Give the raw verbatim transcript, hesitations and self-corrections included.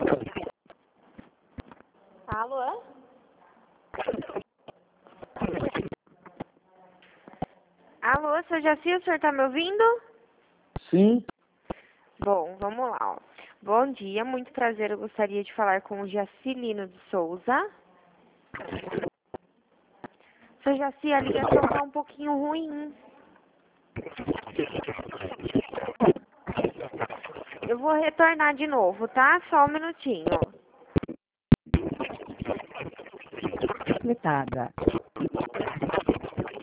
Alô? Alô, seu Jaci, o senhor tá me ouvindo? Sim, Bom, vamos lá, ó. Bom dia, muito prazer, eu gostaria de falar com o Jacilino de Souza. Seu Jaci, a ligação tá um pouquinho ruim. Eu vou retornar de novo, tá? Só um minutinho. Completada.